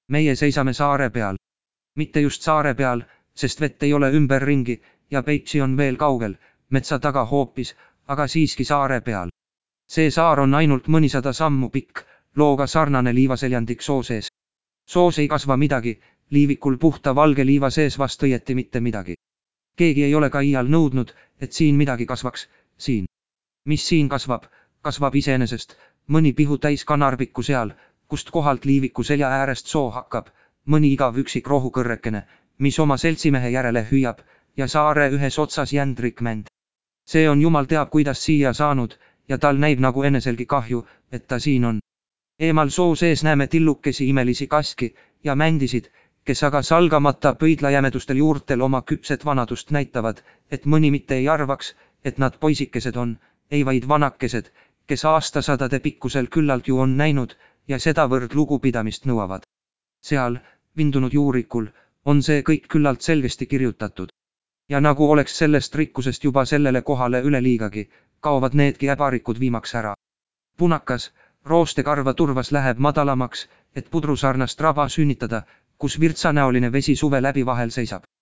Meie seisame saare peal. Mitte just saare peal, sest vett ei ole ümberringi ja Peipsi on veel kaugel, metsa taga hoopis, aga siiski saare peal. See saar on ainult mõnisada sammu pikk, looga sarnane liivaseljandik soo sees. Soos ei kasva midagi, liivikul puhta valge liiva sees vast õieti mitte midagi. Keegi ei ole ka iial nõudnud, et siin midagi kasvaks, siin. Mis siin kasvab, kasvab iseenesest, mõni pihu täis kanarpikku seal, kust kohalt liiviku selja äärest soo hakkab, mõni igav üksik rohukõrrekene, mis oma seltsimehe järele hüüab, ja saare ühes otsas jändrik mänd. See on jumal teab kuidas siia saanud, ja tal näib nagu eneselgi kahju, et ta siin on. Eemal soo sees näeme tillukesi imelisi kaski ja mändisid, kes aga salgamata pöidlajämedustel juurtel oma küpset vanadust näitavad, et mõni mitte ei arvaks, et nad poisikesed on, ei vaid vanakesed, kes aastasadade pikkusel küllalt ju on näinud ja sedavõrd lugupidamist nõuavad. Seal, vindunud juurikul, on see kõik küllalt selgesti kirjutatud. Ja nagu oleks sellest rikkusest juba sellele kohale üleliigagi, kaovad needki äbarikud viimaks ära. Punakas, roostekarva turvas läheb madalamaks, et pudrusarnast raba sünnitada, kus virtsanäoline vesi suve läbi vahel seisab.